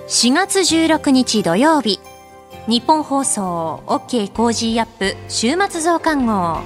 4月16日土曜日、日本放送 OK コージーアップ週末増刊号。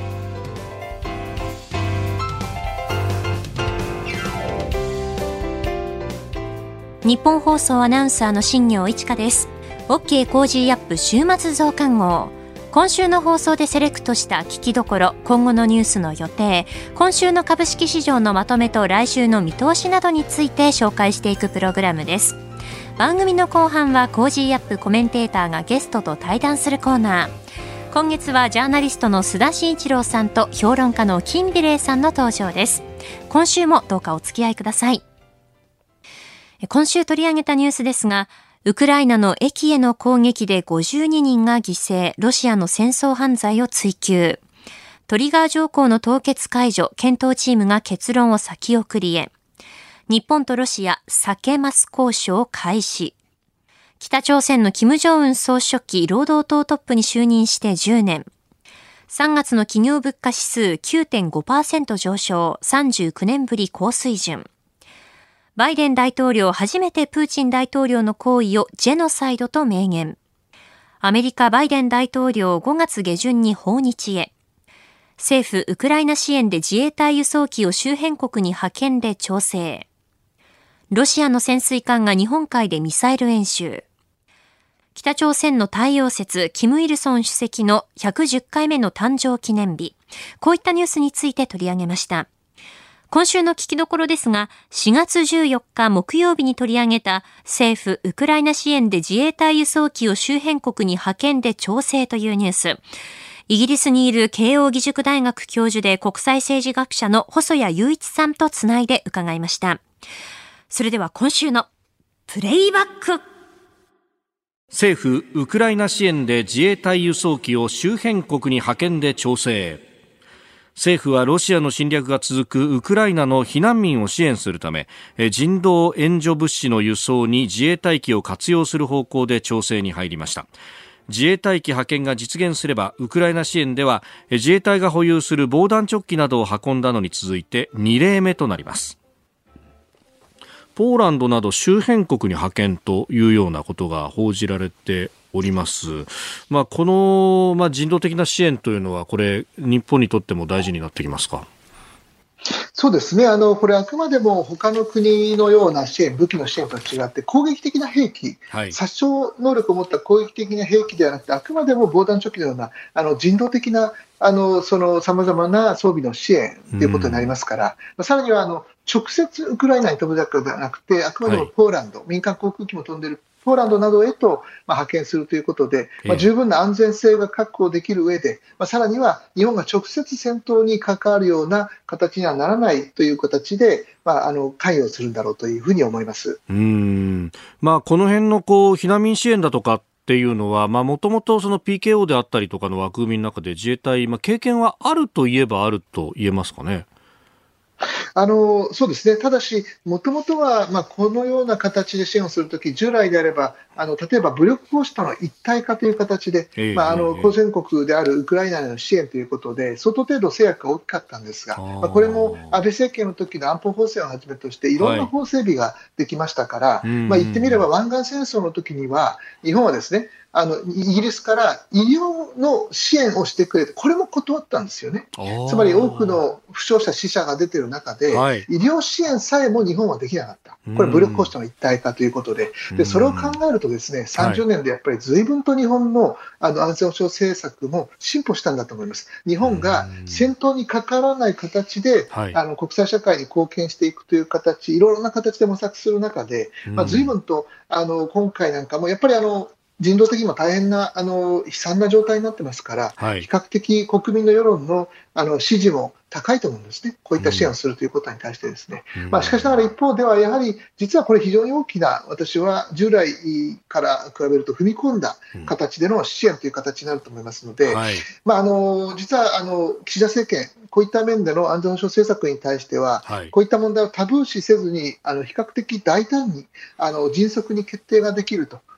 日本放送アナウンサーの新業一華です。 OK コージーアップ週末増刊号。今週の放送でセレクトした聞きどころ、今後のニュースの予定、今週の株式市場のまとめと来週の見通しなどについて紹介していくプログラムです。番組の後半はコージーアップコメンテーターがゲストと対談するコーナー。今月はジャーナリストの須田慎一郎さんと評論家の金美玲さんの登場です。今週もどうかお付き合いください。今週取り上げたニュースですが、ウクライナの駅への攻撃で52人が犠牲、ロシアの戦争犯罪を追及。トリガー条項の凍結解除、検討チームが結論を先送りへ。日本とロシア、避けます交渉開始。北朝鮮の金正恩総書記、労働党トップに就任して10年。3月の企業物価指数 9.5% 上昇、39年ぶり高水準。バイデン大統領初めてプーチン大統領の行為をジェノサイドと明言。アメリカバイデン大統領5月下旬に訪日へ。政府ウクライナ支援で自衛隊輸送機を周辺国に派遣で調整。ロシアの潜水艦が日本海でミサイル演習。北朝鮮の太陽節、キム・イルソン主席の110回目の誕生記念日。こういったニュースについて取り上げました。今週の聞きどころですが、4月14日木曜日に取り上げた政府ウクライナ支援で自衛隊輸送機を周辺国に派遣で調整というニュース。イギリスにいる慶應義塾大学教授で国際政治学者の細谷雄一さんとつないで伺いました。それでは今週のプレイバック。 政府ウクライナ支援で自衛隊輸送機を周辺国に派遣で調整。政府はロシアの侵略が続くウクライナの避難民を支援するため、人道援助物資の輸送に自衛隊機を活用する方向で調整に入りました。自衛隊機派遣が実現すれば、ウクライナ支援では自衛隊が保有する防弾チョッキなどを運んだのに続いて2例目となります。ポーランドなど周辺国に派遣というようなことが報じられております。この、人道的な支援というのは、これ日本にとっても大事になってきますか？ そうですね。これあくまでも他の国のような支援、武器の支援と違って攻撃的な兵器、殺傷能力を持った攻撃的な兵器ではなくて、あくまでも防弾チョッキのような人道的なさまざまな装備の支援ということになりますから、さらには直接ウクライナに飛ぶだけではなくて、あくまでもポーランド、民間航空機も飛んでいるポーランドなどへと派遣するということで、十分な安全性が確保できる上で、さらには日本が直接戦闘に関わるような形にはならないという形で、関与するんだろうというふうに思います。 この辺の避難民支援だとかっていうのは、もともとその PKO であったりとかの枠組みの中で自衛隊、経験はあるといえばあると言えますかね？ そうですね。ただし、もともとは、このような形で支援をするとき、従来であれば、例えば武力行使との一体化という形で、交戦国であるウクライナへの支援ということで、相当程度制約が大きかったんですが、これも安倍政権の時の安保法制をはじめとして、いろんな法整備ができましたから、言ってみれば湾岸戦争の時には、日本はですね、イギリスから医療の支援をしてくれて、これも断ったんですよね。つまり多くの負傷者、死者が出ている中で、医療支援さえも日本はできなかった。これ武力行使との一体化ということで、それを考えるとですね、30年でやっぱり随分と日本の安全保障政策も進歩したんだと思います。日本が戦闘に関わらない形で、国際社会に貢献していくという形、いろいろな形で模索する中で、随分と今回なんかもやっぱり人道的にも大変な悲惨な状態になってますから、比較的国民の世論の支持も高いと思うんですね。こういった支援をするということに対してですね。しかしながら一方ではやはり実はこれ非常に大きな、私は従来から比べると踏み込んだ形での支援という形になると思いますので、実は岸田政権こういった面での安全保障政策に対しては、こういった問題をタブー視せずに比較的大胆に迅速に決定ができると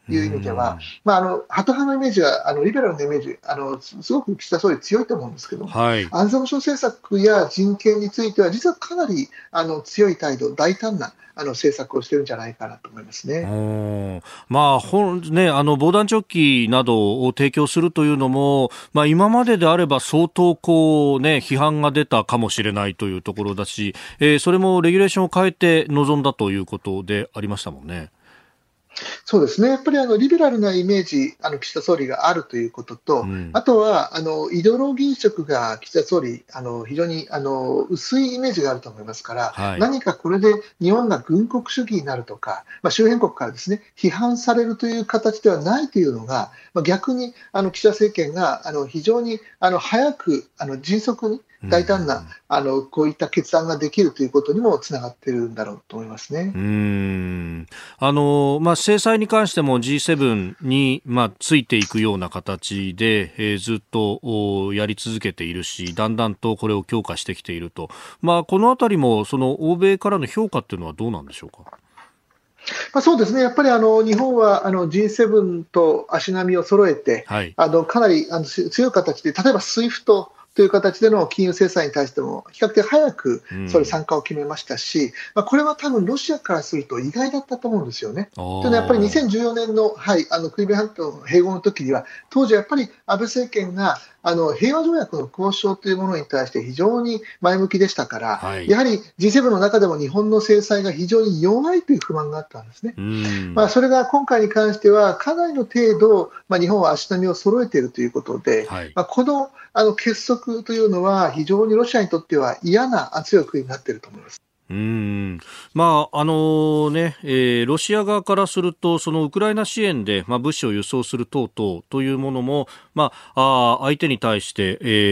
いう意味では、ハト派のイメージはリベラルのイメージすごく岸田総理強いと思うんですけど、 はい、 安全保障政策や人権については実はかなり強い態度、大胆な政策をしてるんじゃないかなと思いますね。 防弾チョッキなどを提供するというのも、今までであれば相当批判が出たかもしれないというところだし、それもレギュレーションを変えて臨んだということでありましたもんね。 そうですね。やっぱりリベラルなイメージ、岸田総理があるということと、あとはイデオロギー色が岸田総理、非常に薄いイメージがあると思いますから、 はい、 何かこれで日本が軍国主義になるとか、周辺国からですね、批判されるという形ではないというのが、逆に岸田政権が非常に早く迅速に大胆なこういった決断ができるということにもつながっているんだろうと思いますね。 制裁に関しても G7 に、ついていくような形で、ずっとやり続けているし、だんだんとこれを強化してきていると、このあたりもその欧米からの評価っていうのはどうなんでしょうか。 そうですね。やっぱり日本はG7 と足並みを揃えて、 はい、 かなり強い形で、例えば SWIFTという形での金融制裁に対しても比較的早くそれ参加を決めましたし、これは多分ロシアからすると意外だったと思うんですよね。というのはやっぱり2014年の、クリミア半島の併合の時には、当時やっぱり安倍政権が平和条約の交渉というものに対して非常に前向きでしたから、やはり G7 の中でも日本の制裁が非常に弱いという不満があったんですね。それが今回に関してはかなりの程度、日本は足並みを揃えているということで、この結束というのは非常にロシアにとっては嫌な圧力になっていると思います。 ロシア側からするとそのウクライナ支援で、物資を輸送する等々というものも、相手に対して、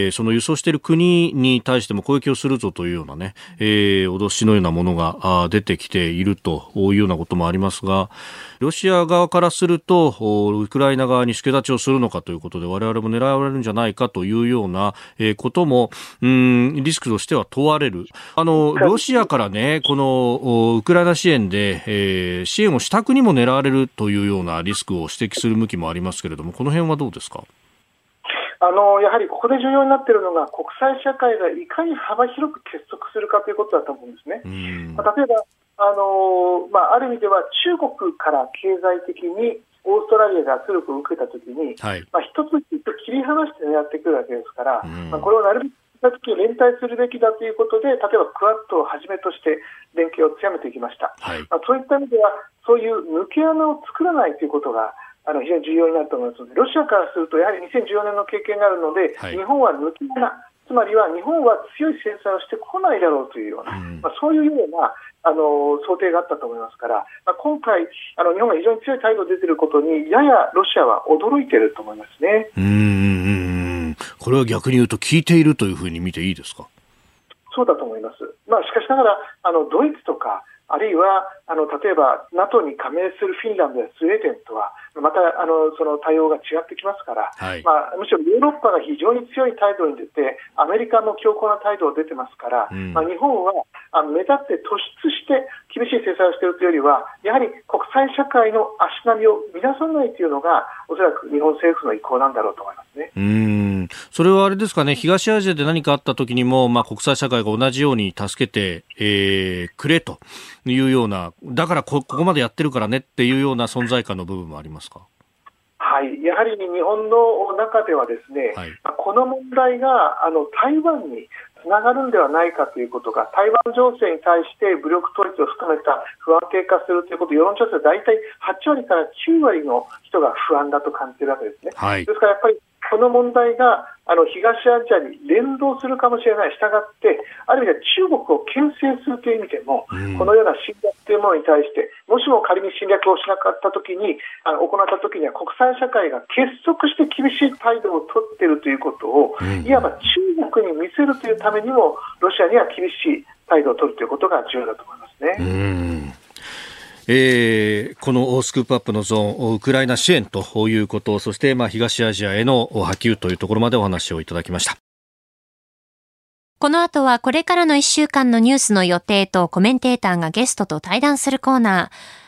その輸送している国に対しても攻撃をするぞというようなね、脅しのようなものが出てきているというようなこともありますが、ロシア側からするとウクライナ側に助太刀をするのかということで我々も狙われるんじゃないかというようなこともリスクとしては問われる。ロシアからね、このウクライナ支援で、支援をした国も狙われるというようなリスクを指摘する向きもありますけれども、この辺はどうですか。 やはりここで重要になっているのが国際社会がいかに幅広く結束するかということだと思うんですね。例えばある意味では中国から経済的にオーストラリアが圧力を受けたときに、一つ一つ切り離して狙ってくるわけですから、これをなるべく連帯するべきだということで、例えばクアッドをはじめとして連携を強めていきました。そういった意味ではそういう抜け穴を作らないということが非常に重要になると思いますので、ロシアからするとやはり2014年の経験があるので、日本は抜け穴、つまりは日本は強い制裁をしてこないだろうというような、そういうような想定があったと思いますから、今回日本が非常に強い態度が出ていることにややロシアは驚いていると思いますね。 これは逆に言うと効いているというふうに見ていいですか。 そうだと思います。しかしながらドイツとかあるいは例えば NATO に加盟するフィンランドやスウェーデンとはまたその対応が違ってきますから、むしろヨーロッパが非常に強い態度に出てアメリカも強硬な態度を出てますから、日本は目立って突出して厳しい制裁をしているというよりはやはり国際社会の足並みを乱さないというのがおそらく日本政府の意向なんだろうと思いますね。 それはあれですかね、東アジアで何かあった時にも、国際社会が同じように助けて、くれというような、だからここまでやってるからねっていうような存在感の部分もありますか。 やはり日本の中ではですね、この問題が台湾につながるんではないかということが、台湾情勢に対して武力統一を含めた不安定化するということ、世論調査で大体8割から9割の人が不安だと感じているわけですね。ですからやっぱりこの問題が東アジアに連動するかもしれない。したがってある意味で中国を牽制するという意味でも、このような侵略というものに対してもしも仮に侵略をしなかったときに行ったときには国際社会が結束して厳しい態度を取っているということを、いわば中国に見せるというためにもロシアには厳しい態度を取るということが重要だと思いますね。 このスクープアップのゾーン、ウクライナ支援ということ、そして東アジアへの波及というところまでお話をいただきました。 この後はこれからの1週間のニュースの予定とコメンテーターがゲストと対談するコーナー。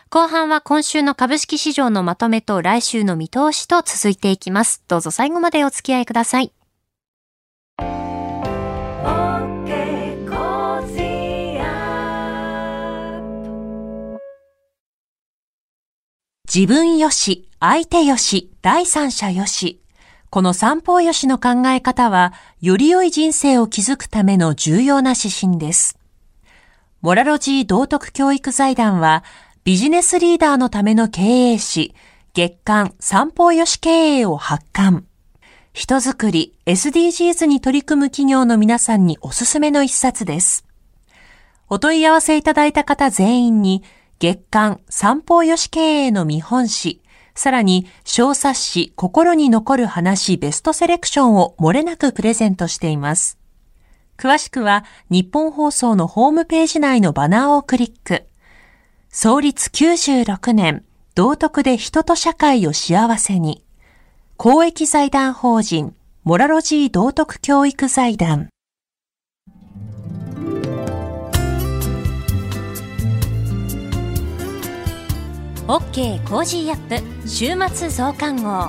後半は今週の株式市場のまとめと来週の見通しと続いていきます。どうぞ最後までお付き合いください。自分よし、相手よし、第三者よし。この三方よしの考え方は、より良い人生を築くための重要な指針です。モラロジー道徳教育財団は、ビジネスリーダーのための経営誌、月刊三方よし経営を発刊。人づくり、SDGs に取り組む企業の皆さんにおすすめの一冊です。お問い合わせいただいた方全員に、月刊三方よし経営の見本誌、さらに小冊子心に残る話ベストセレクションを漏れなくプレゼントしています。詳しくは日本放送のホームページ内のバナーをクリック。創立96年、道徳で人と社会を幸せに。公益財団法人モラロジー道徳教育財団。OK コージーアップ週末増刊号。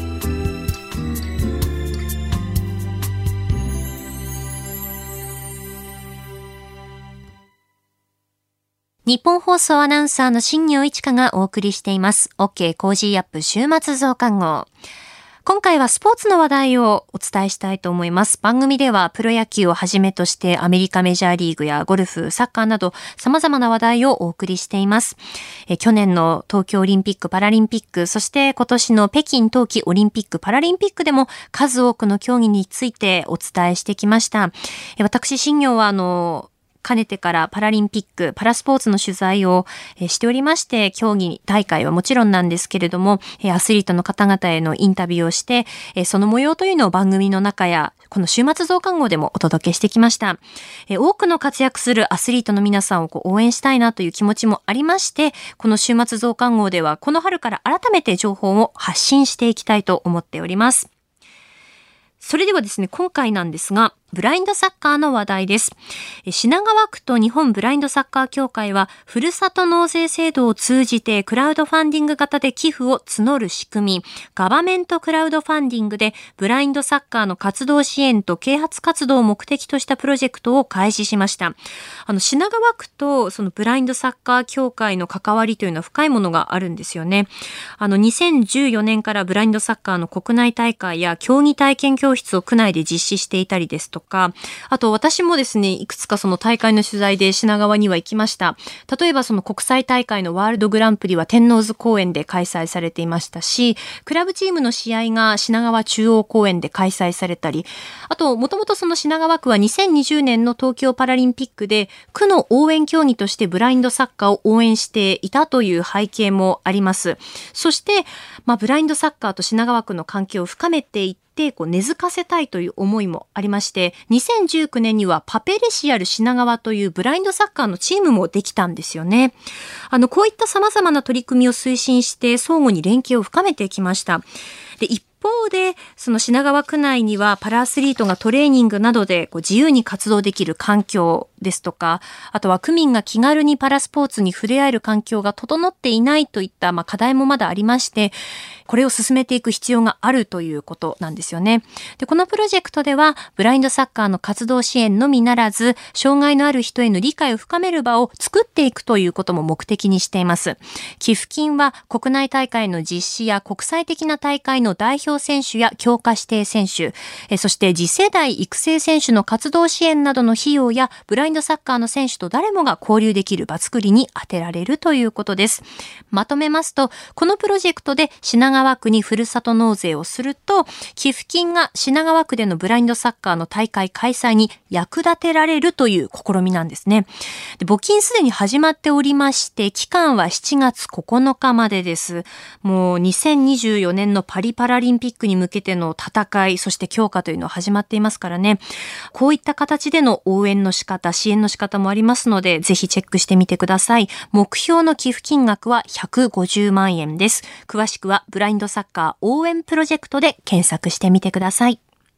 日本放送アナウンサーの新業一華がお送りしています OK コージーアップ週末増刊号。今回はスポーツの話題をお伝えしたいと思います。番組ではプロ野球をはじめとしてアメリカメジャーリーグやゴルフ、サッカーなど様々な話題をお送りしています。去年の東京オリンピック・パラリンピック、そして今年の北京冬季オリンピック・パラリンピックでも数多くの競技についてお伝えしてきました。私、新業はかねてからパラリンピック、パラスポーツの取材をしておりまして、競技大会はもちろんなんですけれども、アスリートの方々へのインタビューをして、その模様というのを番組の中や、この週末増刊号でもお届けしてきました。多くの活躍するアスリートの皆さんを応援したいなという気持ちもありまして、この週末増刊号ではこの春から改めて情報を発信していきたいと思っております。それではですね、今回なんですが、ブラインドサッカーの話題です。品川区と日本ブラインドサッカー協会は、ふるさと納税制度を通じてクラウドファンディング型で寄付を募る仕組み、ガバメントクラウドファンディングで、ブラインドサッカーの活動支援と啓発活動を目的としたプロジェクトを開始しました。品川区とそのブラインドサッカー協会の関わりというのは深いものがあるんですよね。2014年からブラインドサッカーの国内大会や競技体験教室を区内で実施していたりですとか、あと私もですね、いくつかその大会の取材で品川には行きました。例えばその国際大会のワールドグランプリは天王洲公園で開催されていましたし、クラブチームの試合が品川中央公園で開催されたり、あともともとその品川区は2020年の東京パラリンピックで区の応援競技としてブラインドサッカーを応援していたという背景もあります。そして、ブラインドサッカーと品川区の関係を深めていって根付かせたいという思いもありまして、2019年にはパペレシアル品川というブラインドサッカーのチームもできたんですよね。こういった様々な取り組みを推進して相互に連携を深めてきました。で、一方で、その品川区内にはパラアスリートがトレーニングなどで自由に活動できる環境ですとか、あとは区民が気軽にパラスポーツに触れ合える環境が整っていないといった課題もまだありまして、これを進めていく必要があるということなんですよね。で、このプロジェクトではブラインドサッカーの活動支援のみならず、障害のある人への理解を深める場を作っていくということも目的にしています。寄付金は国内大会の実施や国際的な大会の代表選手や強化指定選手、そして次世代育成選手の活動支援などの費用やブラインドサッカーの選手と誰もが交流できる場作りに充てられるということです。まとめますと、このプロジェクトで品川区にふるさと納税をすると、寄付金が品川区でのブラインドサッカーの大会開催に役立てられるという試みなんですね。で、募金すでに始まっておりまして、期間は7月9日までです。もう2024年のパリパラリンピックに向けての戦い、そして強化というのは始まっていますからね。こういった形での応援の仕方、支援の仕方もありますので、ぜひチェックしてみてください。目標の寄付金額は150万円です。詳しくはブラインドサッカー応援プロジェクトで検索してみてください。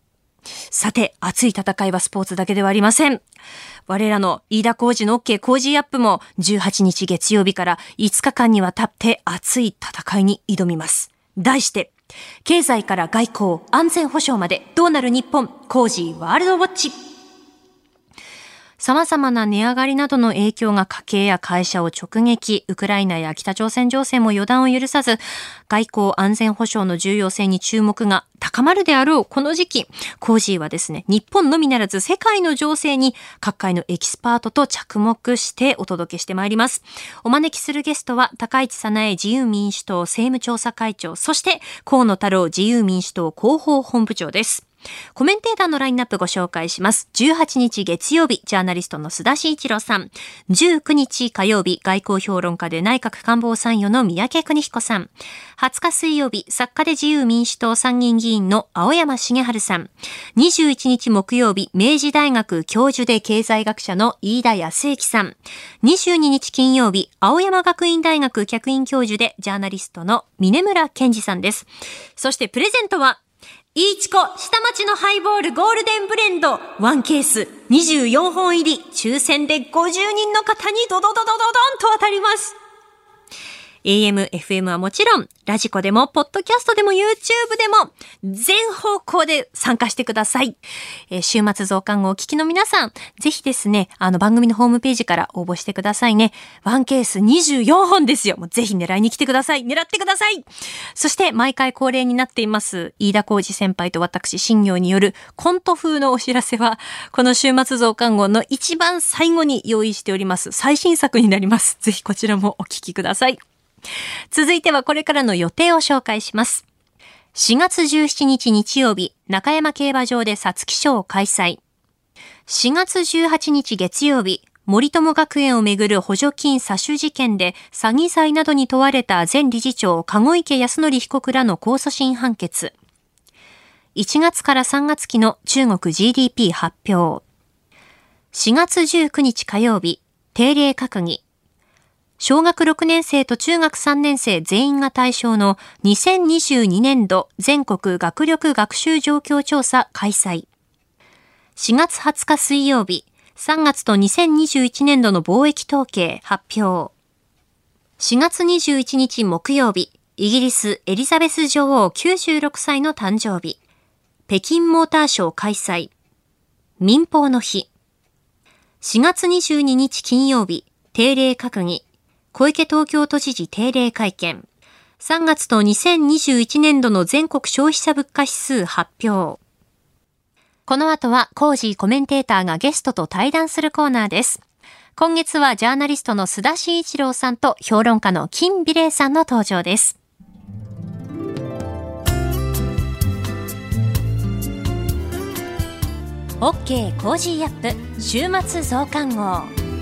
さて、熱い戦いはスポーツだけではありません。我らの飯田浩司の OK コージーアップも18日月曜日から5日間にわたって熱い戦いに挑みます。題して、経済から外交、安全保障までどうなる日本、コージーワールドウォッチ。様々な値上がりなどの影響が家計や会社を直撃、ウクライナや北朝鮮情勢も予断を許さず、外交安全保障の重要性に注目が高まるであろうこの時期、コージーはですね、日本のみならず世界の情勢に各界のエキスパートと着目してお届けしてまいります。お招きするゲストは高市早苗自由民主党政務調査会長、そして河野太郎自由民主党広報本部長です。コメンテーターのラインナップご紹介します。18日月曜日、ジャーナリストの須田慎一郎さん。19日火曜日、外交評論家で内閣官房参与の三宅邦彦さん。20日水曜日、作家で自由民主党参議院議員の青山茂春さん。21日木曜日、明治大学教授で経済学者の飯田康之さん。22日金曜日、青山学院大学客員教授でジャーナリストの峯村健二さんです。そしてプレゼントは、イーチコ下町のハイボールゴールデンブレンド1ケース24本入り抽選で50人の方にドドドドドドンと当たります。AM、FM はもちろん、ラジコでも、ポッドキャストでも、YouTube でも、全方向で参加してください。週末増刊号をお聞きの皆さん、ぜひですね、番組のホームページから応募してくださいね。1ケース24本ですよ。もうぜひ狙いに来てください。狙ってください。そして、毎回恒例になっています、飯田浩司先輩と私、新業によるコント風のお知らせは、この週末増刊号の一番最後に用意しております、最新作になります。ぜひこちらもお聞きください。続いてはこれからの予定を紹介します。4月17日日曜日、中山競馬場で皐月賞を開催。4月18日月曜日、森友学園をめぐる補助金詐取事件で詐欺罪などに問われた前理事長籠池康則被告らの控訴審判決。1月から3月期の中国 GDP 発表。4月19日火曜日、定例閣議。小学6年生と中学3年生全員が対象の2022年度全国学力学習状況調査開催。4月20日水曜日、3月と2021年度の貿易統計発表。4月21日木曜日、イギリスエリザベス女王96歳の誕生日。北京モーターショー開催。民放の日。4月22日金曜日、定例閣議。小池東京都知事定例会見。3月と2021年度の全国消費者物価指数発表。この後はコージーコメンテーターがゲストと対談するコーナーです。今月はジャーナリストの須田慎一郎さんと評論家の金美玲さんの登場です。OK コージーアップ週末増刊号。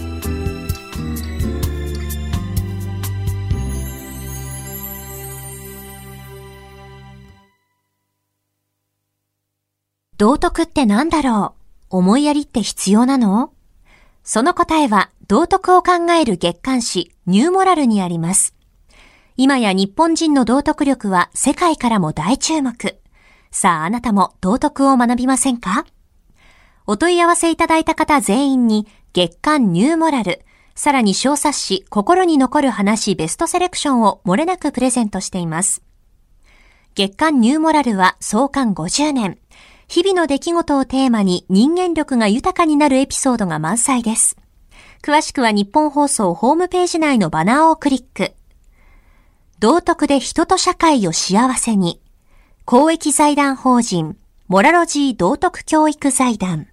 道徳って何だろう？思いやりって必要なの？その答えは道徳を考える月刊誌ニューモラルにあります。今や日本人の道徳力は世界からも大注目。さああなたも道徳を学びませんか？お問い合わせいただいた方全員に月刊ニューモラル、さらに小冊子心に残る話ベストセレクションを漏れなくプレゼントしています。月刊ニューモラルは創刊50年。日々の出来事をテーマに人間力が豊かになるエピソードが満載です。詳しくは日本放送ホームページ内のバナーをクリック。道徳で人と社会を幸せに。公益財団法人モラロジー道徳教育財団。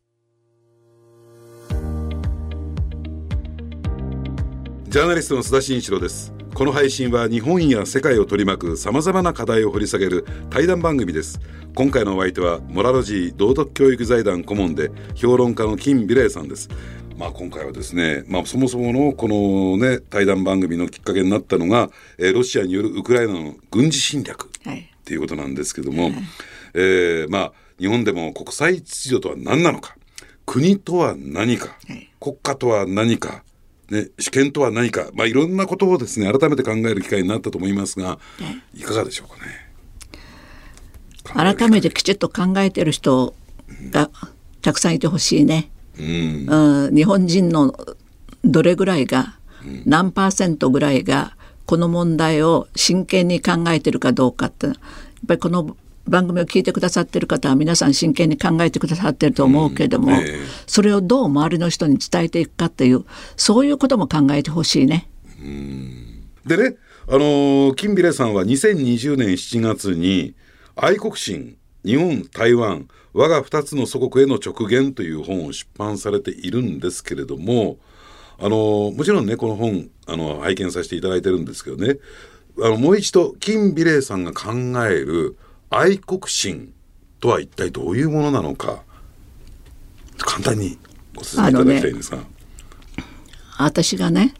ジャーナリストの須田慎一郎です。この配信は日本や世界を取り巻く様々な課題を掘り下げる対談番組です。今回のお相手はモラロジー道徳教育財団顧問で評論家の金美玲さんです。今回はですね、そもそものこのね対談番組のきっかけになったのが、ロシアによるウクライナの軍事侵略っていうことなんですけども、日本でも国際秩序とは何なのか、国とは何か、国家とは何か、主権とは何か、いろんなことをですね改めて考える機会になったと思いますが、いかがでしょうかね。 改めてきちっと考えてる人がたくさんいてほしいね。日本人のどれぐらいが、何%ぐらいがこの問題を真剣に考えてるかどうかって、やっぱりこの番組を聞いてくださってる方は皆さん真剣に考えてくださってると思うけれども、それをどう周りの人に伝えていくかっていう、そういうことも考えてほしいね。 でね、金美玲さんは2020年7月に愛国心、日本、台湾、我が2つの祖国への直言という本を出版されているんですけれども、もちろんねこの本拝見させていただいてるんですけどね、もう一度金美玲さんが考える愛国心とは一体どういうものなのか、簡単にご説明いただきたいんですが。 私がね、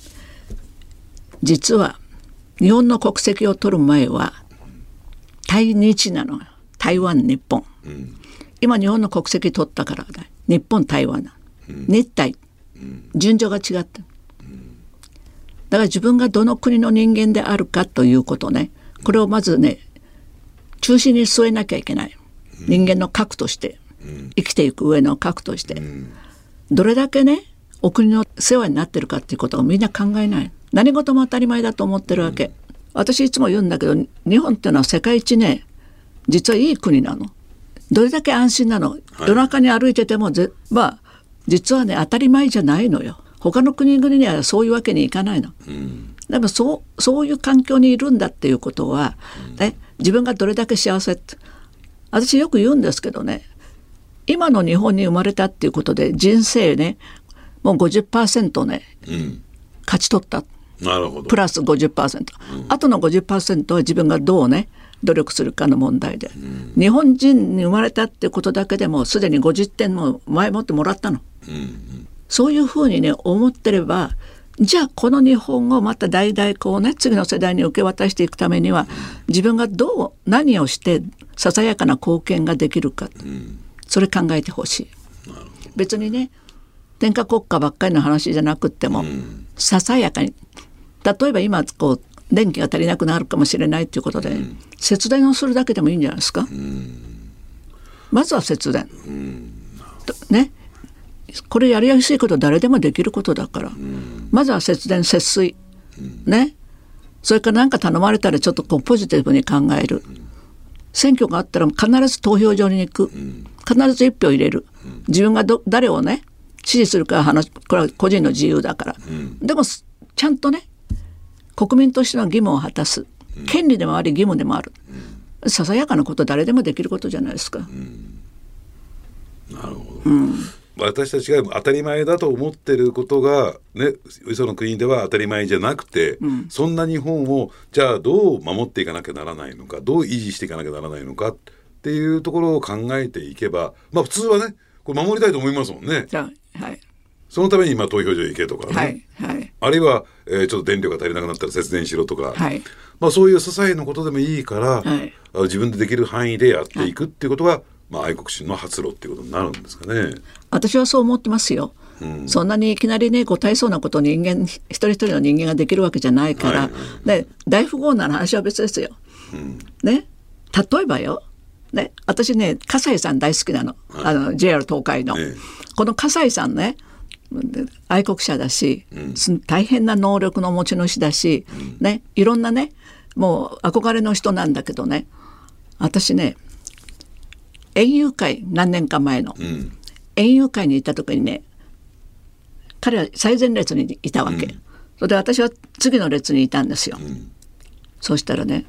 実は日本の国籍を取る前は対日なのよ。台湾、日本、今日本の国籍取ったからね、日本、台湾な、日台、順序が違った。だから自分がどの国の人間であるかということね、これをまずね中心に据えなきゃいけない。人間の核として、生きていく上の核として、どれだけねお国の世話になってるかっていうことをみんな考えない。何事も当たり前だと思ってるわけ。私いつも言うんだけど、日本っていうのは世界一ね実はいい国なの。どれだけ安心なの。夜中に歩いてても実はね当たり前じゃないのよ。他の国々にはそういうわけにいかないの。でもそういう環境にいるんだっていうことは、自分がどれだけ幸せって、私よく言うんですけどね、今の日本に生まれたっていうことで人生ねもう 50% ね、勝ち取った。 なるほど。 プラス 50%、あとの 50% は自分がどうね努力するかの問題で、日本人に生まれたってことだけでもすでに50点も前もってもらったの。そういうふうにね思ってれば、じゃあこの日本をまた代々こうね次の世代に受け渡していくためには、自分が何をしてささやかな貢献ができるか、それ考えてほしい。別にね天下国家ばっかりの話じゃなくっても、ささやかに、例えば今こう電気が足りなくなるかもしれないということで、節電をするだけでもいいんじゃないですか。まずは節電、ね、これやりやすいこと、誰でもできることだから、まずは節電節水、ね、それから何か頼まれたらちょっとこうポジティブに考える。選挙があったら必ず投票所に行く、必ず一票入れる。自分が誰をね支持するかはこれは個人の自由だから、でもちゃんとね国民としての義務を果たす、権利でもあり義務でもある、ささやかなこと、誰でもできることじゃないですか。 なるほど、私たちが当たり前だと思ってることがね、その国では当たり前じゃなくて、そんな日本をじゃあどう守っていかなきゃならないのか、どう維持していかなきゃならないのかっていうところを考えていけば、普通はねこれ守りたいと思いますもんね。 はい、 そのために投票所行けとかね、あるいは、ちょっと電力が足りなくなったら節電しろとか、そういう些細なことでもいいから、自分でできる範囲でやっていくっていうことが、愛国心の発露っていうことになるんですかね。 私はそう思ってますよ。そんなにいきなりね大層なことを一人一人の人間ができるわけじゃないから、で大富豪な話は別ですよ、ね、例えばよ、ね、私ね葛西さん大好きなの、JR 東海の、この葛西さんね愛国者だし、大変な能力の持ち主だし、ね、いろんなねもう憧れの人なんだけどね、私ね園遊会、何年か前の、園遊会に行った時にね彼は最前列にいたわけ、それで私は次の列にいたんですよ、そうしたらね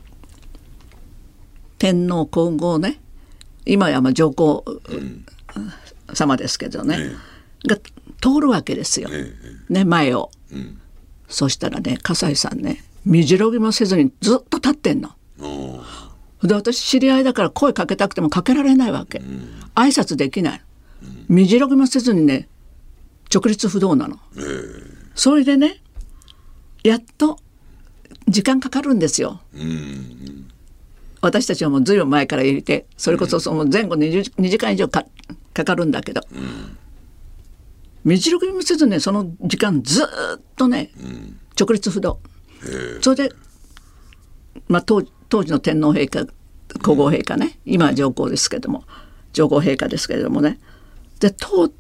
天皇皇后ね、今や上皇様ですけどね、が通るわけですよ、ね、前を、そしたらね葛西さんね身白ぎもせずにずっと立ってんの。で私知り合いだから声かけたくてもかけられないわけ、挨拶できない、身白ぎもせずにね直立不動なの、それでねやっと時間かかるんですよ、私たちはもうずいぶん前から入れて、それこそその前後2時間以上 かかるんだけど、身白ぎもせずねその時間ずっとね、直立不動、それで、当時の天皇陛下皇后陛下ね、今は上皇ですけども、上皇陛下ですけれどもね、で通って、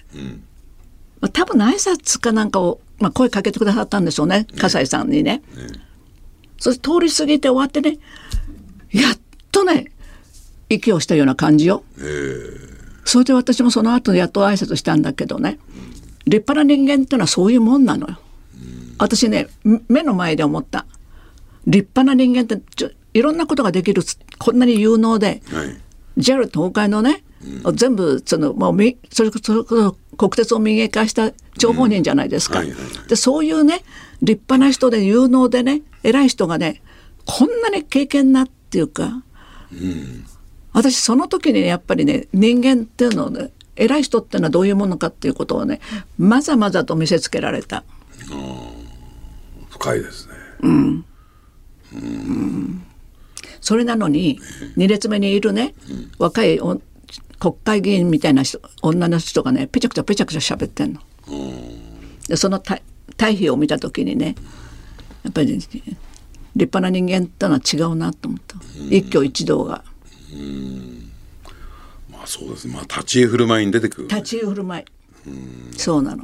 多分挨拶かなんかを、声かけてくださったんでしょうね、葛西さんにね。そして通り過ぎて終わってね、やっとね息をしたような感じよ。それで私もその後やっと挨拶したんだけどね、立派な人間ってのはそういうもんなのよ。私ね、目の前で思った。立派な人間っていろんなことができる、こんなに有能で、JAL 東海のね、全部それこそ国鉄を民営化した張本人じゃないですか。でそういうね立派な人で有能でね偉い人がねこんなに経験なっていうか、私その時にやっぱりね人間っていうのをね、偉い人っていうのはどういうものかっていうことをねまざまざと見せつけられた。 深いですね。 それなのに2列目にいるね、若い国会議員みたいな女の人がねペチャクチャ喋ってんの。でその対比を見た時にねやっぱり、立派な人間ってのは違うなと思った。一挙一動が。 そうですね。立ち居振る舞いに出てくる、 立ち居振る舞い。そうなの。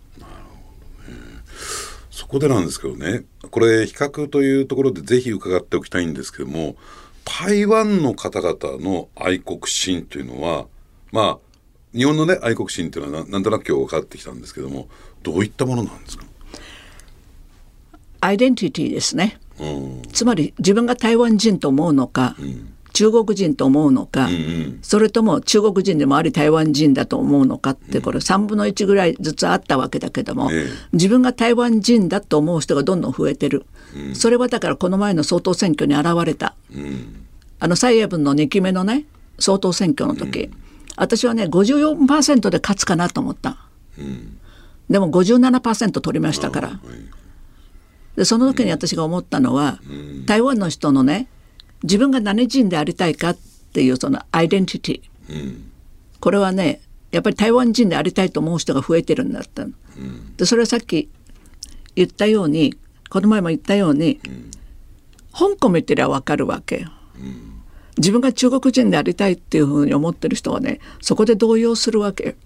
そこでなんですけどね、これ比較というところでぜひ伺っておきたいんですけども、台湾の方々の愛国心というのは、日本のね愛国心というのはなんとなく今日分かってきたんですけども、どういったものなんですか？ アイデンティティですね。つまり自分が台湾人と思うのか、中国人と思うのか、それとも中国人でもあり台湾人だと思うのかって、これ3分の1ぐらいずつあったわけだけども、自分が台湾人だと思う人がどんどん増えてる。それはだからこの前の総統選挙に現れた。蔡英文の2期目のね総統選挙の時、私はね 54% で勝つかなと思った。でも 57% 取りましたから。でその時に私が思ったのは、台湾の人のね自分が何人でありたいかっていうそのアイデンティティ、これはねやっぱり台湾人でありたいと思う人が増えてるんだった。でそれはさっき言ったように、この前も言ったように、香港見てりゃ分かるわけよ。自分が中国人でありたいっていうふうに思ってる人はねそこで動揺するわけ。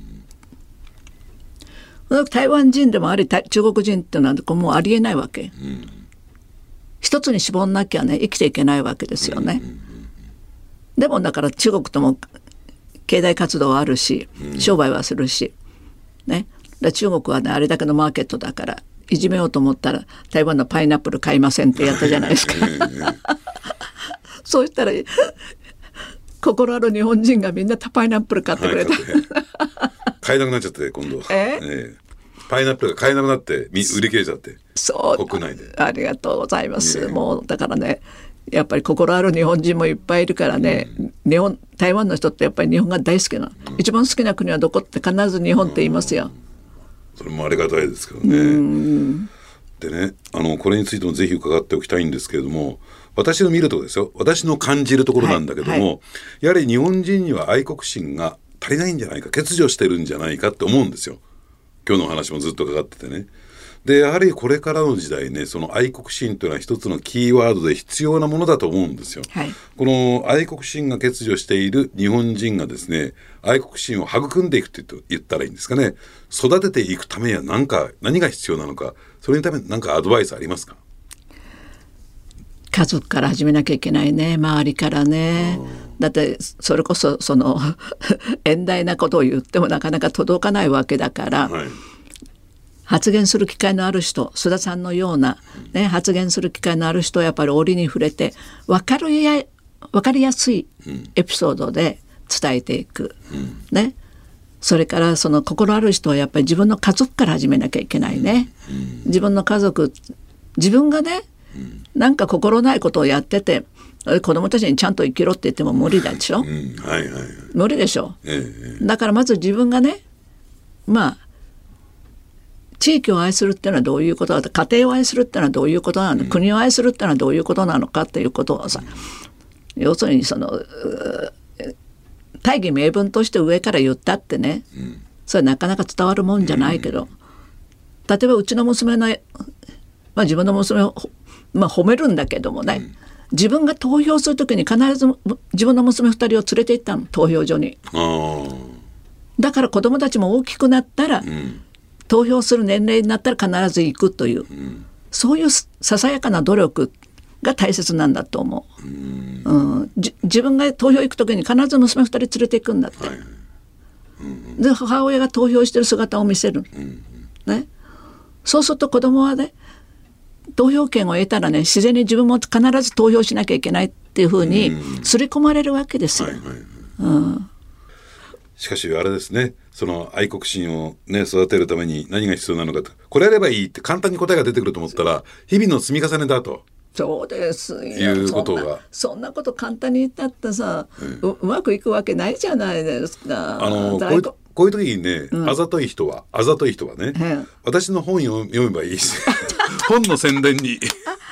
台湾人でもあり中国人っていうのはもうありえないわけ。一つに絞んなきゃね生きていけないわけですよね。でもだから中国とも経済活動はあるし商売はするし、ね、だ中国はねあれだけのマーケットだからいじめようと思ったら台湾のパイナップル買いませんってやったじゃないですか。そうしたら心ある日本人がみんなパイナップル買ってくれた。 買えなくなっちゃって今度、パイナップルが買えなくなって売り切れちゃって。 そう国内で。 ありがとうございます。もうだからねやっぱり心ある日本人もいっぱいいるからね、台湾の人ってやっぱり日本が大好きな、一番好きな国はどこって必ず日本って言いますよ。 それもありがたいですけどね。でねこれについてもぜひ伺っておきたいんですけれども、私の見るとですよ、私の感じるところなんだけども、やはり日本人には愛国心が足りないんじゃないか、欠如してるんじゃないかって思うんですよ。今日の話もずっと伺っててね。でやはりこれからの時代ね、その愛国心というのは一つのキーワードで必要なものだと思うんですよ。この愛国心が欠如している日本人がですね、愛国心を育んでいくって言ったらいいんですかね、育てていくためには何が必要なのか、それにために何かアドバイスありますか？ 家族から始めなきゃいけないね、周りからね。だってそれこそその遠大なことを言ってもなかなか届かないわけだから、発言する機会のある人、須田さんのような、ね、発言する機会のある人はやっぱり折に触れて分かりやすいエピソードで伝えていく、ね、それからその心ある人はやっぱり自分の家族から始めなきゃいけないね。自分の家族、自分がねなんか心ないことをやってて子供たちにちゃんと生きろって言っても無理だでしょ、無理でしょ、だからまず自分がね地域を愛するっていうのはどういうことだと、家庭を愛するっていうのはどういうことなの、国を愛するっていうのはどういうことなのかっていうことをさ、要するにその大義名分として上から言ったってね、それなかなか伝わるもんじゃないけど、例えばうちの娘の、自分の娘を、褒めるんだけどもね、 自分が投票するときに必ず自分の娘2人を連れて行ったの、投票所に。だから子どもたちも大きくなったら、投票する年齢になったら必ず行くという、そういうささやかな努力が大切なんだと思う。自分が投票行くときに必ず娘2人連れて行くんだって、で母親が投票してる姿を見せる、ね、そうすると子供はね、投票権を得たらね、自然に自分も必ず投票しなきゃいけないっていうふうに刷り込まれるわけですよ。 しかしあれですね、その愛国心を、ね、育てるために何が必要なのかと、これやればいいって簡単に答えが出てくると思ったら、日々の積み重ねだと。 そうですよ。 いうことがそんなこと簡単に言ったってさ、うまくいくわけないじゃないですか。 こういう時にね、あざとい人はね、私の本読めばいいし本の宣伝に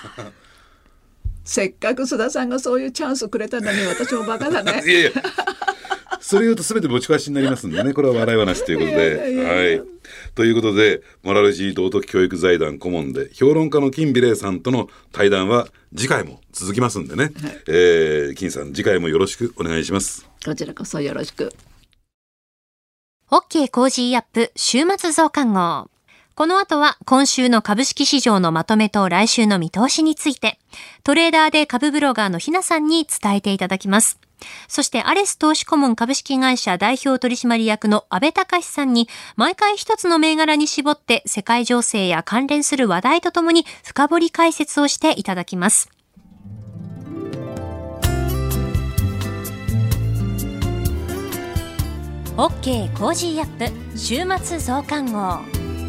せっかく須田さんがそういうチャンスくれたのに私もバカだね。 いやいや、それ言うと全て持ち返しになりますんでね、これは笑い話ということで、ということで、モラルジー道徳教育財団顧問で評論家の金美玲さんとの対談は次回も続きますんでね、金さん次回もよろしくお願いします。 こちらこそよろしく。 OK コージーアップ週末増刊号。この後は今週の株式市場のまとめと来週の見通しについて、トレーダーで株ブロガーのひなさんに伝えていただきます。そしてアレス投資顧問株式会社代表取締役の阿部隆さんに毎回一つの銘柄に絞って世界情勢や関連する話題とともに深掘り解説をしていただきます。OK コージーアップ週末増刊号。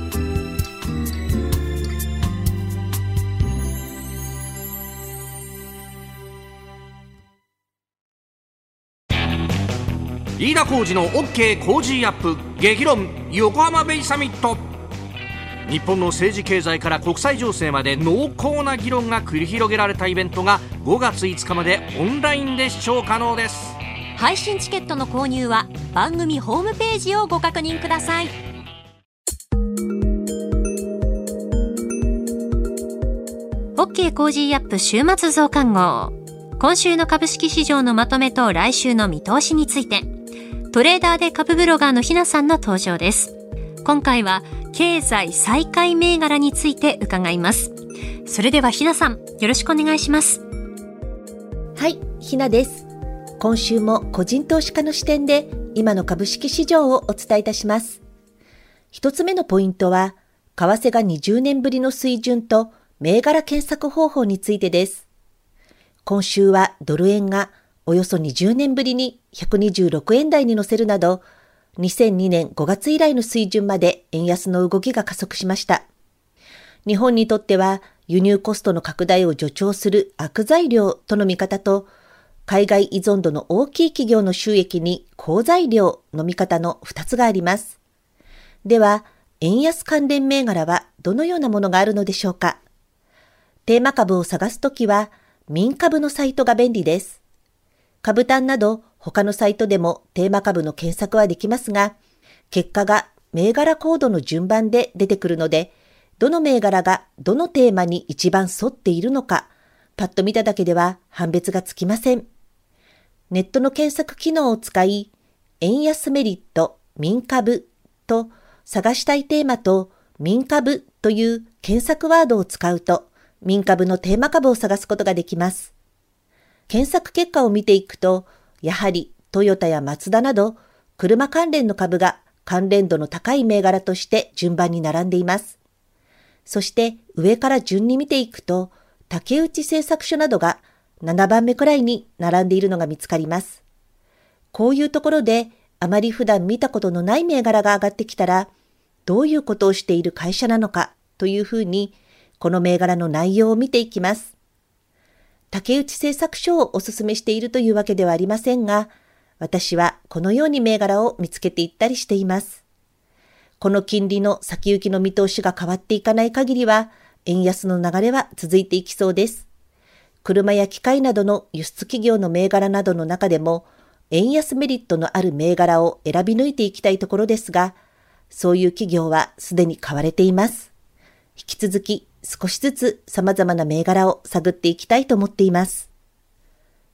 飯田浩司の OK コージーアップ激論横浜ベイサミット。日本の政治経済から国際情勢まで濃厚な議論が繰り広げられたイベントが5月5日までオンラインで視聴可能です。 配信チケットの購入は番組ホームページをご確認ください。OK コージーアップ週末増刊号。今週の株式市場のまとめと来週の見通しについて、トレーダーで株ブロガーのひなさんの登場です。今回は経済再開銘柄について伺います。それではひなさん、よろしくお願いします。 はい、ひなです。今週も個人投資家の視点で今の株式市場をお伝えいたします。一つ目のポイントは、為替が20年ぶりの水準と銘柄検索方法についてです。今週はドル円がおよそ20年ぶりに126円台に乗せるなど、2002年5月以来の水準まで円安の動きが加速しました。日本にとっては輸入コストの拡大を助長する悪材料との見方と、海外依存度の大きい企業の収益に好材料の見方の2つがあります。では、円安関連銘柄はどのようなものがあるのでしょうか。テーマ株を探すときは、民株のサイトが便利です。株単など他のサイトでもテーマ株の検索はできますが、結果が銘柄コードの順番で出てくるので、どの銘柄がどのテーマに一番沿っているのか、パッと見ただけでは判別がつきません。ネットの検索機能を使い、円安メリット、民株と探したいテーマと民株という検索ワードを使うと、民株のテーマ株を探すことができます。検索結果を見ていくと、やはりトヨタやマツダなど車関連の株が関連度の高い銘柄として順番に並んでいます。そして上から順に見ていくと、竹内製作所などが7番目くらいに並んでいるのが見つかります。こういうところであまり普段見たことのない銘柄が上がってきたら、どういうことをしている会社なのかというふうに、この銘柄の内容を見ていきます。竹内製作所をお勧めしているというわけではありませんが、私はこのように銘柄を見つけていったりしています。この金利の先行きの見通しが変わっていかない限りは、円安の流れは続いていきそうです。車や機械などの輸出企業の銘柄などの中でも、円安メリットのある銘柄を選び抜いていきたいところですが、そういう企業はすでに買われています。引き続き少しずつ様々な銘柄を探っていきたいと思っています。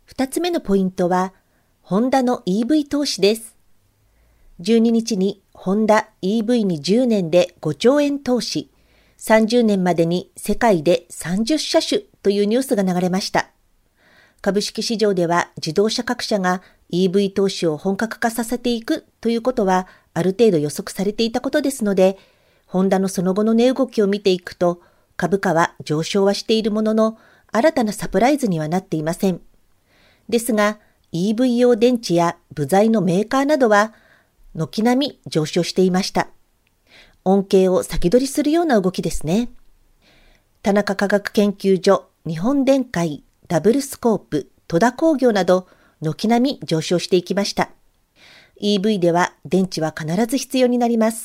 2つ目のポイントは、ホンダの EV 投資です。12日にホンダ EV に10年で5兆円投資、30年までに世界で30車種というニュースが流れました。株式市場では自動車各社が EV 投資を本格化させていくということはある程度予測されていたことですので、ホンダのその後の値動きを見ていくと、株価は上昇はしているものの、新たなサプライズにはなっていません。ですが、EV 用電池や部材のメーカーなどは、軒並み上昇していました。恩恵を先取りするような動きですね。田中科学研究所、日本電解、ダブルスコープ、戸田工業など、軒並み上昇していきました。EV では電池は必ず必要になります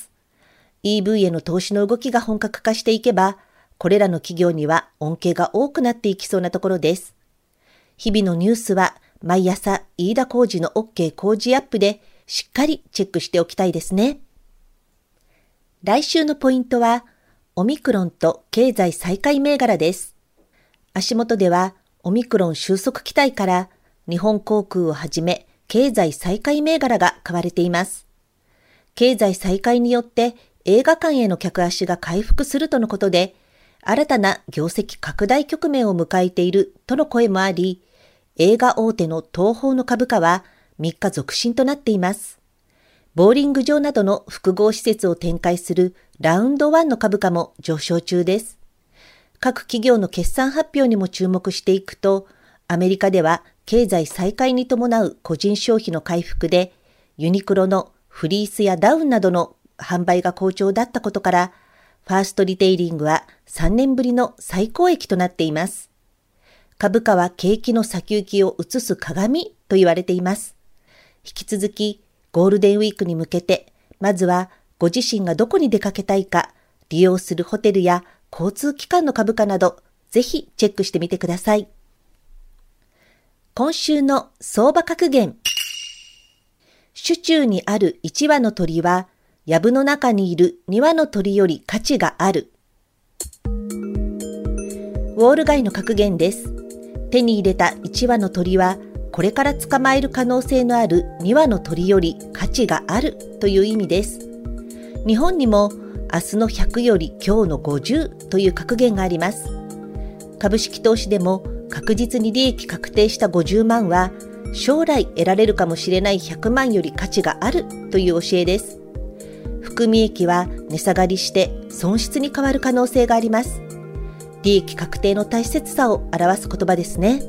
。EV への投資の動きが本格化していけば、これらの企業には恩恵が多くなっていきそうなところです。日々のニュースは毎朝飯田浩司の OK 工事アップでしっかりチェックしておきたいですね。来週のポイントはオミクロンと経済再開銘柄です。足元ではオミクロン収束期待から日本航空をはじめ経済再開銘柄が買われています。経済再開によって映画館への客足が回復するとのことで、新たな業績拡大局面を迎えているとの声もあり、映画大手の東宝の株価は3日続伸となっています。ボーリング場などの複合施設を展開するラウンド1の株価も上昇中です。各企業の決算発表にも注目していくと、アメリカでは経済再開に伴う個人消費の回復で、ユニクロのフリースやダウンなどの販売が好調だったことから、ファーストリテイリングは3年ぶりの最高益となっています。株価は景気の先行きを映す鏡と言われています。引き続きゴールデンウィークに向けて、まずはご自身がどこに出かけたいか、利用するホテルや交通機関の株価など、ぜひチェックしてみてください。今週の相場格言。手中にある1羽の鳥は、藪の中にいる2羽の鳥より価値がある。ウォール街の格言です。手に入れた1羽の鳥は、これから捕まえる可能性のある2羽の鳥より価値があるという意味です。日本にも明日の100より今日の50という格言があります。株式投資でも確実に利益確定した50万は、将来得られるかもしれない100万より価値があるという教えです。含み益は値下がりして損失に変わる可能性があります。利益確定の大切さを表す言葉ですね。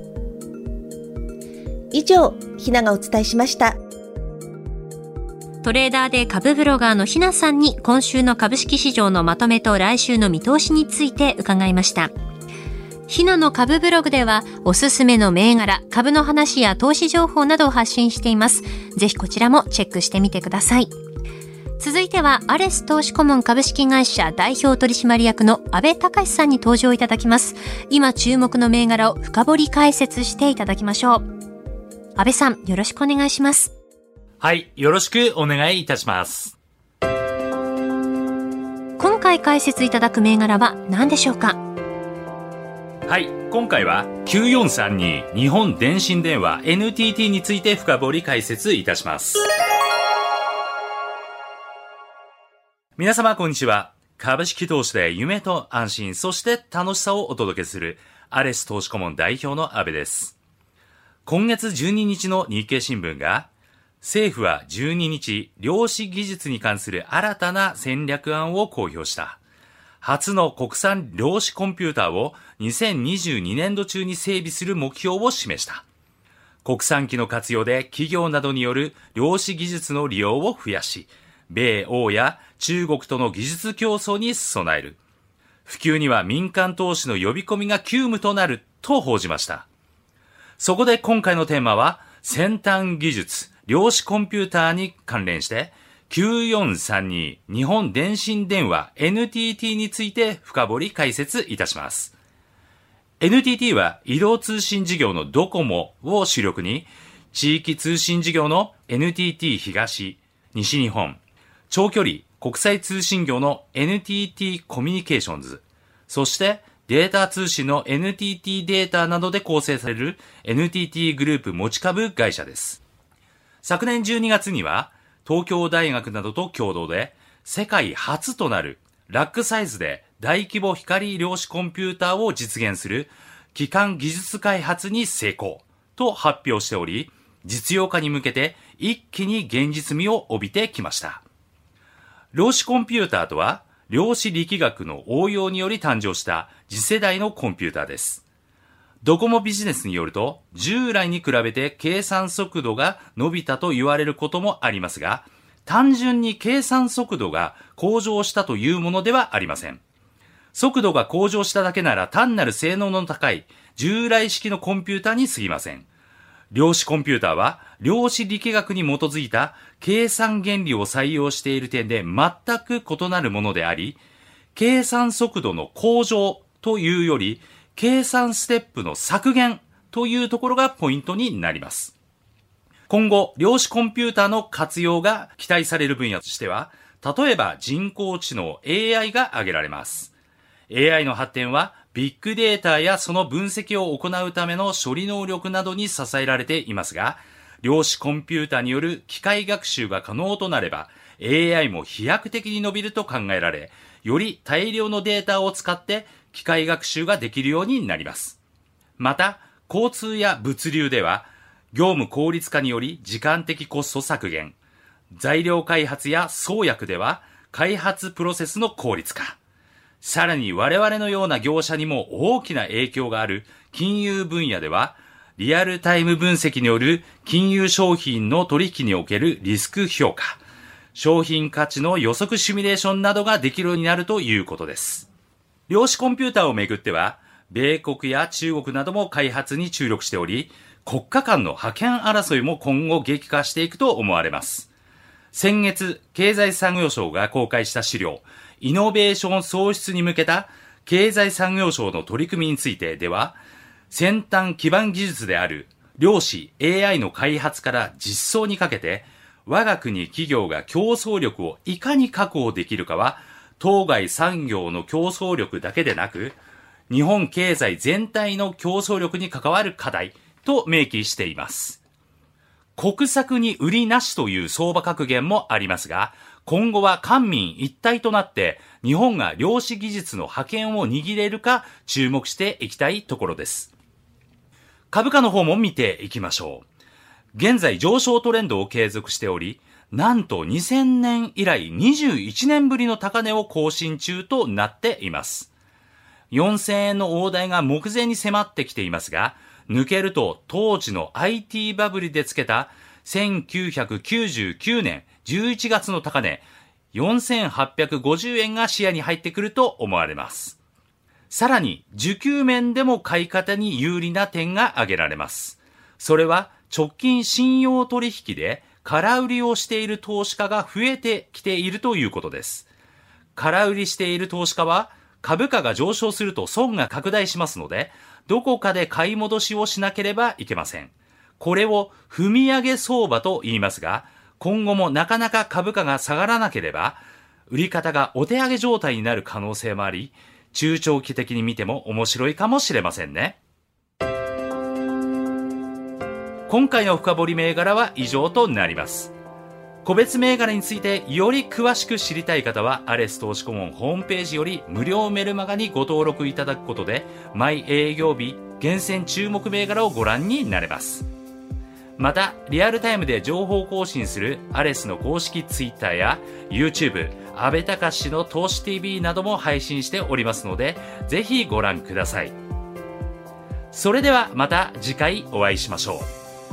以上、ひながお伝えしました。 トレーダーで株ブロガーのひなさんに今週の株式市場のまとめと来週の見通しについて伺いました。ひなの株ブログではおすすめの銘柄、株の話や投資情報などを発信しています。ぜひこちらもチェックしてみてください。続いてはアレス投資顧問株式会社代表取締役の阿部隆さんに登場いただきます。今注目の銘柄を深掘り解説していただきましょう。阿部さん、よろしくお願いします。 はい、よろしくお願いいたします。 今回解説いただく銘柄は何でしょうか？ はい、今回は9432日本電信電話 NTT について深掘り解説いたします。皆様こんにちは。株式投資で夢と安心、そして楽しさをお届けするアレス投資顧問代表の阿部です。今月12日の日経新聞が、政府は12日、量子技術に関する新たな戦略案を公表した。初の国産量子コンピューターを2022年度中に整備する目標を示した。国産機の活用で企業などによる量子技術の利用を増やし、米欧や中国との技術競争に備える。普及には民間投資の呼び込みが急務となると報じました。そこで今回のテーマは、先端技術、量子コンピューターに関連して、9432日本電信電話 NTT について深掘り解説いたします。NTT は移動通信事業のドコモを主力に、地域通信事業の NTT 東、西日本、長距離国際通信業の NTT コミュニケーションズ、そしてデータ通信の NTT データなどで構成される NTT グループ持ち株会社です。昨年12月には東京大学などと共同で世界初となるラックサイズで大規模光量子コンピューターを実現する基幹技術開発に成功と発表しており、実用化に向けて一気に現実味を帯びてきました。量子コンピューターとは、量子力学の応用により誕生した次世代のコンピューターです。ドコモビジネスによると、従来に比べて計算速度が伸びたと言われることもありますが、単純に計算速度が向上したというものではありません。速度が向上しただけなら単なる性能の高い従来式のコンピューターに過ぎません。量子コンピューターは量子力学に基づいた計算原理を採用している点で全く異なるものであり、計算速度の向上というより計算ステップの削減というところがポイントになります。今後、量子コンピューターの活用が期待される分野としては、例えば人工知能 AI が挙げられます。AI の発展はビッグデータやその分析を行うための処理能力などに支えられていますが、量子コンピューターによる機械学習が可能となれば、AI も飛躍的に伸びると考えられ、より大量のデータを使って機械学習ができるようになります。また、交通や物流では、業務効率化により時間的コスト削減、材料開発や創薬では開発プロセスの効率化、さらに我々のような業者にも大きな影響がある金融分野では、リアルタイム分析による金融商品の取引におけるリスク評価、商品価値の予測シミュレーションなどができるようになるということです。量子コンピューターをめぐっては、米国や中国なども開発に注力しており、国家間の覇権争いも今後激化していくと思われます。先月、経済産業省が公開した資料、イノベーション創出に向けた経済産業省の取り組みについてでは、先端基盤技術である量子 AI の開発から実装にかけて、我が国企業が競争力をいかに確保できるかは、当該産業の競争力だけでなく、日本経済全体の競争力に関わる課題と明記しています。国策に売りなしという相場格言もありますが、今後は官民一体となって日本が量子技術の覇権を握れるか注目していきたいところです。株価の方も見ていきましょう。現在上昇トレンドを継続しており、なんと2000年以来21年ぶりの高値を更新中となっています。4000円の大台が目前に迫ってきていますが、抜けると当時の IT バブルでつけた1999年11月の高値4850円が視野に入ってくると思われます。さらに需給面でも買い方に有利な点が挙げられます。それは直近信用取引で空売りをしている投資家が増えてきているということです。空売りしている投資家は株価が上昇すると損が拡大しますので、どこかで買い戻しをしなければいけません。これを踏み上げ相場と言いますが、今後もなかなか株価が下がらなければ、売り方がお手上げ状態になる可能性もあり、中長期的に見ても面白いかもしれませんね。今回の深掘り銘柄は以上となります。個別銘柄についてより詳しく知りたい方は、アレス投資顧問ホームページより無料メルマガにご登録いただくことで、毎営業日厳選注目銘柄をご覧になれます。また、リアルタイムで情報更新するアレスの公式ツイッターや YouTube、安倍隆の投資 TV なども配信しておりますので、ぜひご覧ください。それではまた次回お会いしましょう。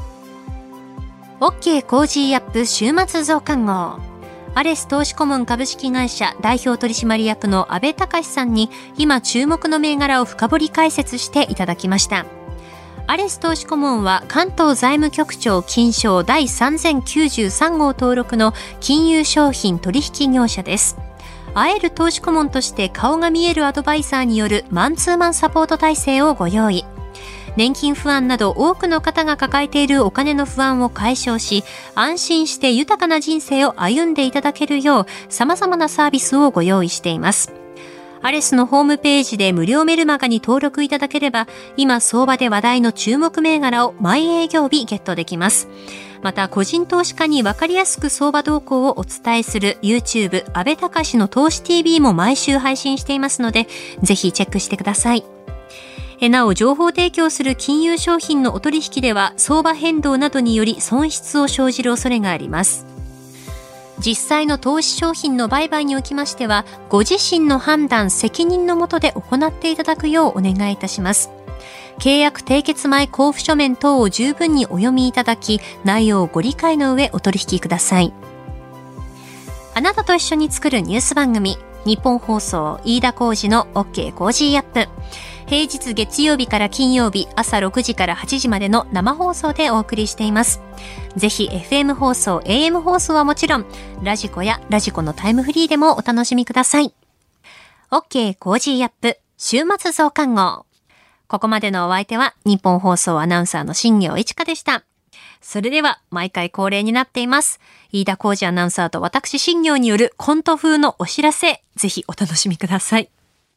OK コージーアップ週末増刊号。アレス投資顧問株式会社代表取締役の安倍隆さんに今注目の銘柄を深掘り解説していただきました。アレス投資顧問は関東財務局長金賞第3093号登録の金融商品取引業者です。会える投資顧問として顔が見えるアドバイザーによるマンツーマンサポート体制をご用意。年金不安など多くの方が抱えているお金の不安を解消し、安心して豊かな人生を歩んでいただけるよう様々なサービスをご用意しています。 アレスのホームページで無料メルマガに登録いただければ、今相場で話題の注目銘柄を毎営業日ゲットできます。また、個人投資家に分かりやすく相場動向をお伝えする YouTube 安倍隆の投資 TV も毎週配信していますので、ぜひチェックしてください。なお、情報提供する金融商品のお取引では、相場変動などにより損失を生じる恐れがあります。実際の投資商品の売買におきましては、ご自身の判断・責任の下で行っていただくようお願いいたします。契約締結前交付書面等を十分にお読みいただき、内容をご理解の上お取引ください。あなたと一緒に作るニュース番組、日本放送飯田浩司の OK コージーアップ。平日月曜日から金曜日朝6時から8時までの生放送でお送りしています。ぜひ FM 放送、AM 放送はもちろん、ラジコやラジコのタイムフリーでもお楽しみください。OK コージーアップ週末増刊号。ここまでのお相手は日本放送アナウンサーの新業一華でした。それでは毎回恒例になっています。飯田浩司アナウンサーと私新業によるコント風のお知らせ、ぜひお楽しみください。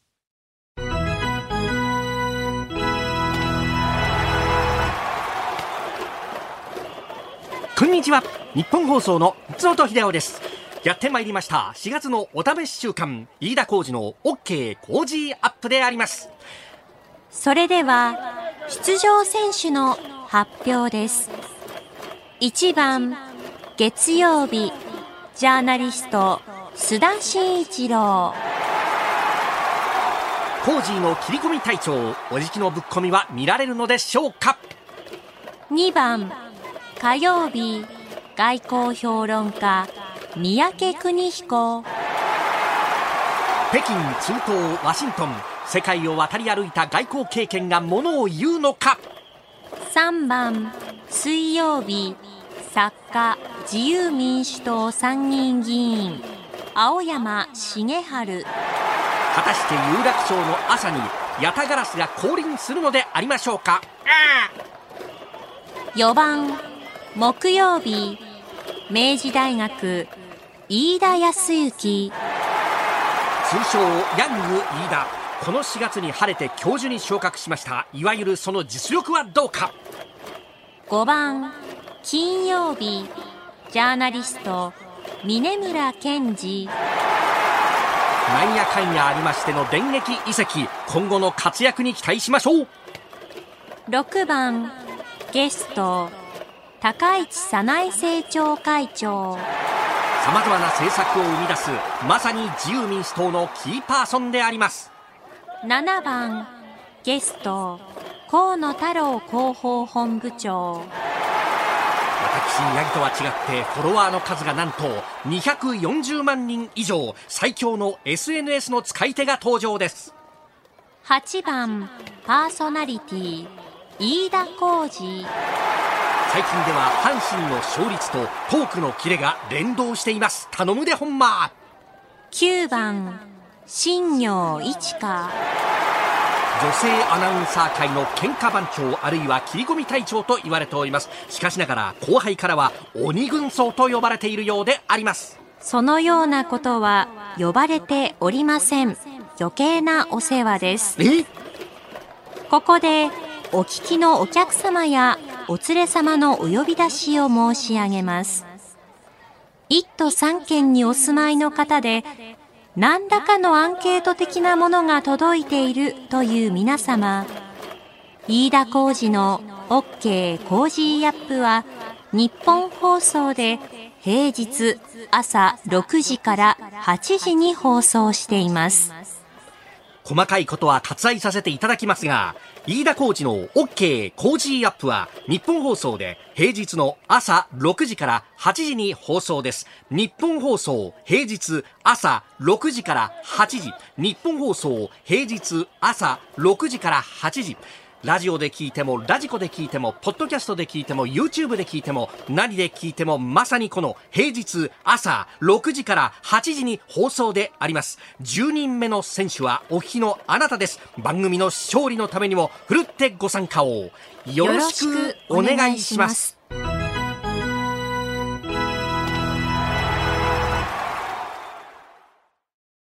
こんにちは、日本放送の松本秀夫です。やってまいりました4月のお試し週間、飯田浩司の OK コージーアップであります。 それでは出場選手の発表です。1番月曜日、ジャーナリスト須田慎一郎。 コージーの切り込み隊長、おじきのぶっ込みは見られるのでしょうか。 2番火曜日、外交評論家三宅邦彦。 北京、中東、ワシントン、世界を渡り歩いた外交経験がものを言うのか。 3番水曜日、作家、自由民主党参議院議員青山茂春。 果たして有楽町の朝にヤタガラスが降臨するのでありましょうか。 4番木曜日、明治大学飯田康之。 通称ヤング飯田。この4月に晴れて教授に昇格しました。いわゆるその実力はどうか。 5番金曜日、ジャーナリスト峯村健二。 なんやかんやありましての電撃移籍、今後の活躍に期待しましょう。 6番ゲスト高市早苗政調会長。 さまざまな政策を生み出す、まさに自由民主党のキーパーソンであります。 7番ゲスト河野太郎広報本部長。 私宮城とは違ってフォロワーの数がなんと240万人以上、最強の SNS の使い手が登場です。 8番パーソナリティ飯田浩司。 最近では阪神の勝率とトークのキレが連動しています。頼むでほんま。 9番新業一華。 女性アナウンサー界の喧嘩番長、あるいは切り込み隊長と言われております。しかしながら後輩からは鬼軍曹と呼ばれているようであります。 そのようなことは呼ばれておりません。余計なお世話です。ここでお聞きのお客様やお連れ様のお呼び出しを申し上げます。1都3県にお住まいの方で、何らかのアンケート的なものが届いているという皆様、飯田浩司の OK コージーアップは日本放送で平日朝6時から8時に放送しています。 細かいことは割愛させていただきますが、飯田浩司の OK コージーアップは日本放送で平日の朝6時から8時に放送です。日本放送平日朝6時から8時、日本放送平日朝6時から8時。ラジオで聞いてもラジコで聞いてもポッドキャストで聞いても YouTube で聞いても何で聞いても、まさにこの平日朝6時から8時に放送であります。10人目の選手はお聞きのあなたです。番組の勝利のためにもふるってご参加をよろしくお願いします。